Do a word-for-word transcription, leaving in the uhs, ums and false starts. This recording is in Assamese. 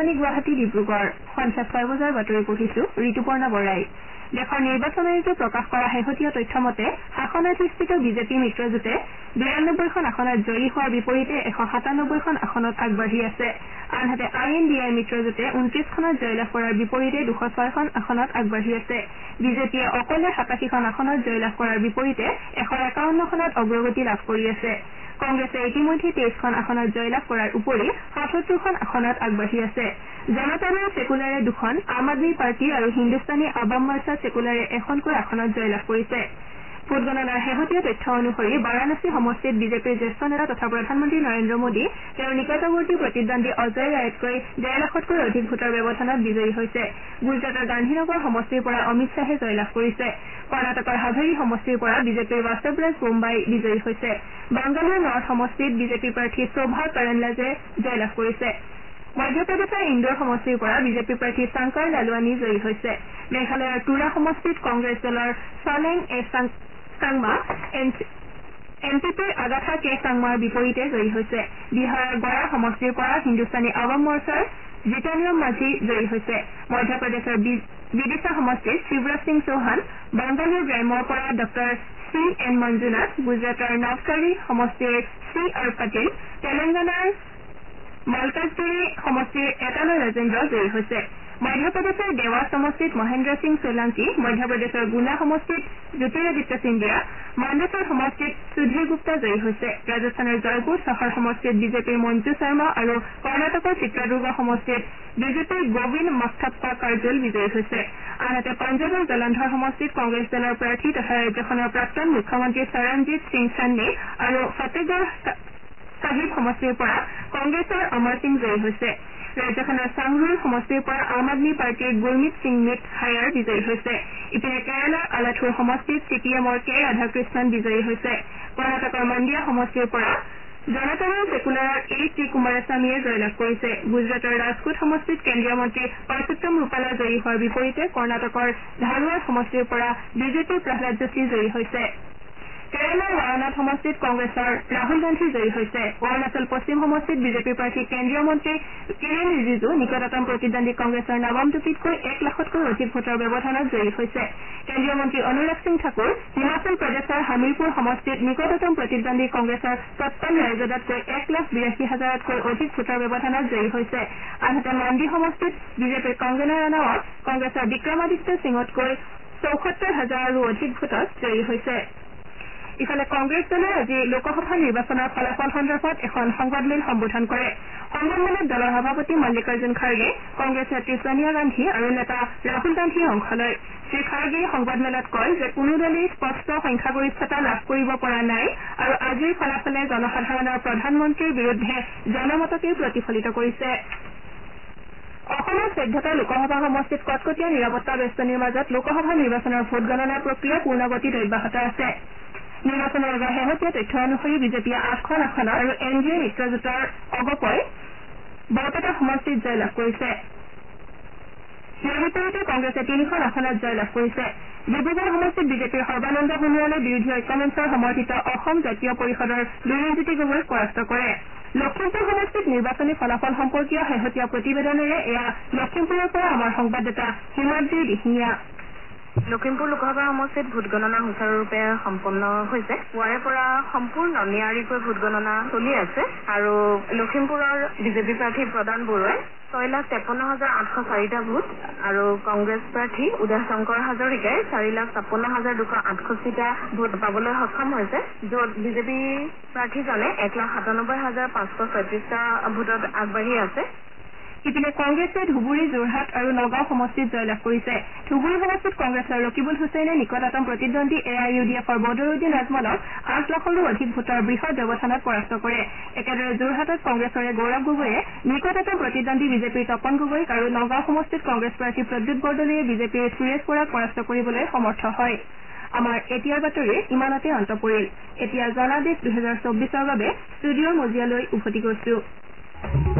আকাশবাণী গুৱাহাটী ডিব্ৰুগড় সন্ধিয়া ছয় বজাৰ বাতৰি পঢ়িছো ঋতুপৰ্ণা বৰাই দেশৰ নিৰ্বাচন আয়োগে প্ৰকাশ কৰা শেহতীয়া তথ্য মতে শাসনাধিষ্ঠিত বিজেপি মিত্ৰজোঁটে বিৰানব্বৈখন আসনত জয়ী হোৱাৰ বিপৰীতে এশ সাতানব্বৈখন আসনত আগবাঢ়ি আছে আনহাতে আই এন ডি আই মিত্ৰজোঁটে ঊনত্ৰিশখনত জয়লাভ কৰাৰ বিপৰীতে দুশ ছয়খন আসনত আগবাঢ়ি আছে বিজেপিয়ে অকলে সাতাশীখন আসনত জয়লাভ কৰাৰ বিপৰীতে এশ একাৱন্নখনত অগ্ৰগতি লাভ কৰি আছে কংগ্ৰেছে ইতিমধ্যে তেইশখন আসনত জয়লাভ কৰাৰ উপৰি সাতসত্তৰখন আসনত আগবাঢ়ি আছে জনতা দল ছেকুলাৰে দুখন আম আদমী পাৰ্টি আৰু হিন্দুস্তানী আৱাম মৰ্চা ছেকুলাৰে এখনকৈ আসনত জয়লাভ কৰিছে ভোটগণনাৰ শেহতীয়া তথ্য অনুসৰি বাৰাণসী সমষ্টিত বিজেপিৰ জ্যেষ্ঠ নেতা তথা প্ৰধানমন্ত্ৰী নৰেন্দ্ৰ মোদী তেওঁৰ নিকটৱৰ্তী প্ৰতিদ্বন্দ্বী অজয় ৰায়তকৈ ডেৰ লাখতকৈ অধিক ভোটৰ ব্যৱধানত বিজয়ী হৈছে গুজৰাটৰ গান্ধীনগৰ সমষ্টিৰ পৰা অমিত শ্বাহে জয়লাভ কৰিছে কৰ্ণাটকৰ হাভেৰী সমষ্টিৰ পৰা বিজেপিৰ বাস্তৱৰাজ বোম্বাই বিজয়ী হৈছে বাংগালুৰু নৰ্থ সমষ্টিত বিজেপি প্ৰাৰ্থী শোভা কৰণ্ডলাজে জয়লাভ কৰিছে মধ্যপ্ৰদেশৰ ইন্দোৰ সমষ্টিৰ পৰা বিজেপি প্ৰাৰ্থী শংকৰ লালৱানী জয়ী হৈছে মেঘালয়ৰ তুৰা সমষ্টিত কংগ্ৰেছ দলৰ Saleng A Sangma N P পিৰ আগাথা কে চাংমাৰ বিপৰীতে জয়ী হৈছে বিহাৰৰ গড়া সমষ্টিৰ পৰা হিন্দুস্তানী আৱাম মৰ্চাৰ জিতানিয়ম মাঝি জয়ী হৈছে মধ্যপ্ৰদেশৰ বিদিশা সমষ্টিত শিৱৰাজ সিং চৌহান বাংগালুৰু গ্ৰাম্যৰ পৰা ডঃ চি এন মঞ্জুনাথ গুজৰাটৰ নৱছাৰী সমষ্টিৰ চি আৰ পাটিল তেলেংগানাৰ মালকাজগিৰি সমষ্টিৰ এটালৈ ৰাজেন্দ্ৰ জয়ী হৈছে মধ্যপ্ৰদেশৰ দেৱাস সমষ্টিত মহেন্দ্ৰ সিং সোলাংকি মধ্যপ্ৰদেশৰ গুনা সমষ্টিত জ্যোতিৰাদিত্য সিন্ধিয়া মাণ্ডেশ্বৰ সমষ্টিত সুধীৰ গুপ্তা জয়ী হৈছে ৰাজস্থানৰ জয়পুৰ চহৰ সমষ্টিত বিজেপিৰ মঞ্জু শৰ্মা আৰু কৰ্ণাটকৰ চিত্ৰদুৰ্গ সমষ্টিত বিজেপিৰ গোবিন্দ মাস্থাপ্পা কাৰ্জল বিজয়ী হৈছে আনহাতে পঞ্জাৱৰ জলন্ধৰ সমষ্টিত কংগ্ৰেছ দলৰ প্ৰাৰ্থী তথা ৰাজ্যখনৰ প্ৰাক্তন মুখ্যমন্ত্ৰী চৰণজিৎ সিং চান্নী আৰু ফতেগড় চাহিব সমষ্টিৰ পৰা কংগ্ৰেছৰ অমৰ সিং জয়ী হৈছে ৰাজ্যখনৰ চাংৰুৰ সমষ্টিৰ পৰা আম আদমী পাৰ্টীৰ গুৰমিত সিং মিট হায়াৰ বিজয়ী হৈছে ইপিনে কেৰালাৰ আলাথুৰ সমষ্টিত চি পি এমৰ কে ৰাধাকৃষ্ণন বিজয়ী হৈছে কৰ্ণাটকৰ মন্দিয়া সমষ্টিৰ পৰা জনতা দল ছেকুলাৰৰ এ টি কুমাৰস্বামীয়ে জয়লাভ কৰিছে গুজৰাটৰ ৰাজকোট সমষ্টিত কেন্দ্ৰীয় মন্ত্ৰী পৰষোত্তম ৰূপালা জয়ী হোৱাৰ বিপৰীতে কৰ্ণাটকৰ ধাৰৱাড় সমষ্টিৰ পৰা বিজেপিৰ প্ৰহ্লাদ যোশী জয়ী হৈছে কেৰালাৰ ৱায়নাড সমষ্টিত কংগ্ৰেছৰ ৰাহুল গান্ধী জয়ী হৈছে অৰুণাচল পশ্চিম সমষ্টিত বিজেপিৰ প্ৰাৰ্থী কেন্দ্ৰীয় মন্ত্ৰী কিৰেণ ৰিজিজু নিকটতম প্ৰতিদ্বন্দ্বী কংগ্ৰেছৰ নৱম টুপিতকৈ এক লাখতকৈ অধিক ভোটৰ ব্যৱধানত জয়ী হৈছে কেন্দ্ৰীয় মন্ত্ৰী অনুৰাগ সিং ঠাকুৰ হিমাচল প্ৰদেশৰ হামিৰপুৰ সমষ্টিত নিকটতম প্ৰতিদ্বন্দ্বী কংগ্ৰেছৰ সত্তান ৰায়জদাতকৈ এক লাখ বিৰাশী হাজাৰতকৈ অধিক ভোটৰ ব্যৱধানত জয়ী হৈছে আনহাতে মাণ্ডি সমষ্টিত বিজেপিৰ কংগনা ৰাণাৱত কংগ্ৰেছৰ বিক্ৰমাদিত্য সিঙতকৈ চৌসত্তৰ হাজাৰৰো অধিক ভোটত জয়ী হৈছে ইফালে কংগ্ৰেছ দলে আজি লোকসভা নিৰ্বাচনৰ ফলাফল সন্দৰ্ভত এখন সংবাদমেল সম্বোধন কৰে সংবাদমেলত দলৰ সভাপতি মল্লিকাৰ্জুন খাৰ্গে কংগ্ৰেছ নেত্ৰী ছোনিয়া গান্ধী আৰু নেতা ৰাহুল গান্ধীয়ে অংশ লয় শ্ৰীখাৰ্গেই সংবাদমেলত কয় যে কোনো দলেই স্পষ্ট সংখ্যাগৰিষ্ঠতা লাভ কৰিব পৰা নাই আৰু আজিৰ ফলাফলে জনসাধাৰণৰ প্ৰধানমন্ত্ৰীৰ বিৰুদ্ধে জনমতকেই প্ৰতিফলিত কৰিছে অসমৰ চৈধ্যটা লোকসভা সমষ্টিত কটকটীয়া নিৰাপত্তা বেষ্টনীৰ মাজত লোকসভা নিৰ্বাচনৰ ভোট গণনাৰ প্ৰক্ৰিয়া পূৰ্ণগতিত অব্যাহত আছে নিৰ্বাচন আয়োগৰ শেহতীয়া তথ্য অনুসৰি বিজেপিয়ে আঠখন আসনত আৰু এন ডি এ মিত্ৰজোঁটৰ অগপই বৰপেটা সমষ্টিত জয়লাভ কৰিছে ইয়াৰ বিপৰীতে কংগ্ৰেছে তিনিখন আসনত জয়লাভ কৰিছে ডিব্ৰুগড় সমষ্টিত বিজেপিৰ সৰ্বানন্দ সোণোৱালে বিৰোধী ঐক্যমঞ্চৰ সমৰ্থিত অসম জাতীয় পৰিষদৰ লুৰিণজ্যোতি গগৈক পৰাস্ত কৰে লখিমপুৰ সমষ্টিত নিৰ্বাচনী ফলাফল সম্পৰ্কীয় শেহতীয়া প্ৰতিবেদনেৰে এয়া লখিমপুৰৰ পৰা আমাৰ সংবাদদাতা হিমাদ্ৰী দিহিঙীয়া লখিমপুৰ লোকসভা সমষ্টিত ভোটগণনা সুচাৰুৰূপে সম্পন্ন হৈছে পুৱাৰে পৰা সম্পূৰ্ণ নিয়াৰিকৈ ভোটগণনা চলি আছে আৰু লখিমপুৰৰ বিজেপি প্ৰাৰ্থী প্ৰদান বৰুৱাই ছয় লাখ তেপন্ন হাজাৰ আঠশ চাৰিটা ভোট আৰু কংগ্ৰেছ প্ৰাৰ্থী উদয় শংকৰ হাজৰিকাই চাৰি লাখ ছাপন্ন হাজাৰ দুশ আঠষষ্ঠিটা ভোট পাবলৈ সক্ষম হৈছে য'ত বিজেপি প্ৰাৰ্থীজনে এক লাখ সাতানব্বৈ হাজাৰ পাঁচশ ছয়ত্ৰিশটা ভোটত আগবাঢ়ি আছে ইপিনে কংগ্ৰেছে ধুবুৰী যোৰহাট আৰু নগাঁও সমষ্টিত জয়লাভ কৰিছে ধুবুৰী সমষ্টিত কংগ্ৰেছৰ ৰকিবুল হুছেইনে নিকটতম প্ৰতিদ্বন্দ্বী এ আই ইউ ডি এফৰ বদৰুদ্দিন আজমলক আঠ লাখৰো অধিক ভোটৰ বৃহৎ ব্যৱধানত পৰাস্ত কৰে একেদৰে যোৰহাটত কংগ্ৰেছৰে গৌৰৱ গগৈয়ে নিকটতম প্ৰতিদ্বন্দ্বী বিজেপিৰ তপন গগৈক আৰু নগাঁও সমষ্টিত কংগ্ৰেছ প্ৰাৰ্থী প্ৰদ্যুৎ বৰদলৈয়ে বিজেপিৰ সুৰেশ বৰাক পৰাস্ত কৰিবলৈ সমৰ্থ হয় আমাৰ এতিয়াৰ বাতৰি ইমানতে অন্ত পৰিল এতিয়া জনাদেশ দুহেজাৰ চৌবিশৰ বাবে ষ্টুডিঅ'ৰ মজিয়ালৈ উভতি গৈছো